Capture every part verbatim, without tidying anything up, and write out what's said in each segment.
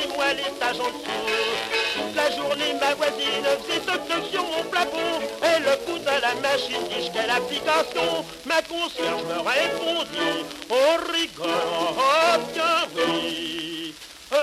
moi l'étage en dessous. Toute la journée, ma voisine faisait toc-toc sur mon plafond. Elle écoute à la machine, dis quelle application. Ma concierge me répondit, on rigole, oh bien oui.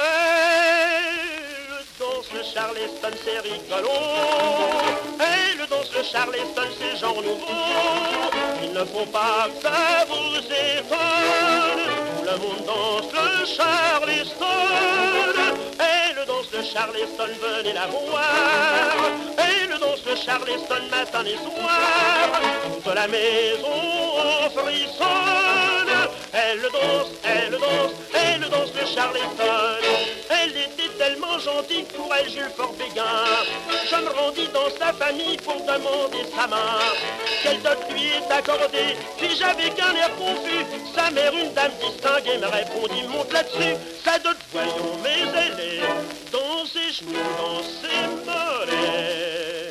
Elle danse le charleston, c'est rigolo. Elle danse le charleston, c'est genre nouveau. Il ne faut pas que ça vous étonne. Tout le monde danse le charleston. Elle danse le charleston, venez la voir. Elle danse le charleston matin et soir. Toute la maison frissonne. Elle danse, elle danse, elle danse le charleston. Elle était tellement gentille, pour elle Jules fort béguin. Je me rendis dans sa famille pour demander sa main. Quelle dot lui est accordée? Puis j'avais qu'un air confus. Sa mère, une dame distinguée, me répondit, monte là-dessus. Sa dot, voyons, mais elle est dans ses genoux, dans ses mollets.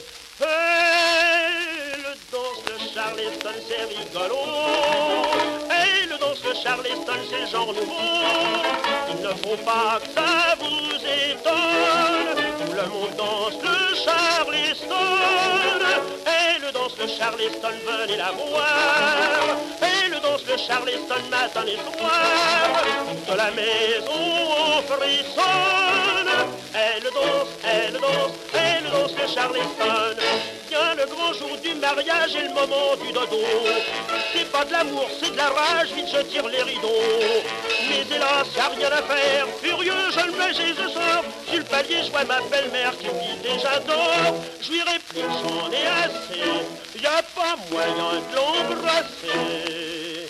Elle danse le charleston, c'est rigolo. Elle danse le charleston, c'est genre nouveau. Il ne faut pas que ça vous étonne. Tout le monde danse le charleston. Elle danse le charleston, venez la voir. Elle danse le charleston matin et soir. Toute la maison frissonne. Elle danse, elle danse, elle danse le charleston. Vient le grand jour du mariage et le moment du dodo. C'est pas de l'amour, c'est de la rage, vite je tire les rideaux. Mais hélas, y'a rien à faire, furieux je le mets et je sors. Sur le palier je vois ma belle-mère qui me dit déjà dors. Je lui réplique, j'en ai assez, y a pas moyen de l'embrasser.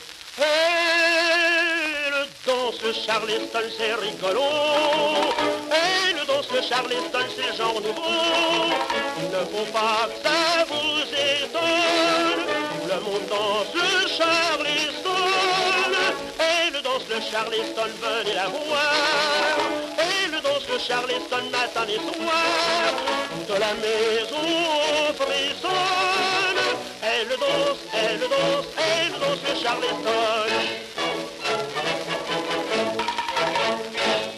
Elle danse le charleston, c'est rigolo. Elle danse le charleston, c'est genre nouveau. Il ne faut pas que ça vous étonne. Tout le monde danse le charleston. Elle danse le charleston, venez la voir. Elle danse le charleston matin et soir. Toute la maison frissonne. Elle danse, elle danse, elle danse le charleston.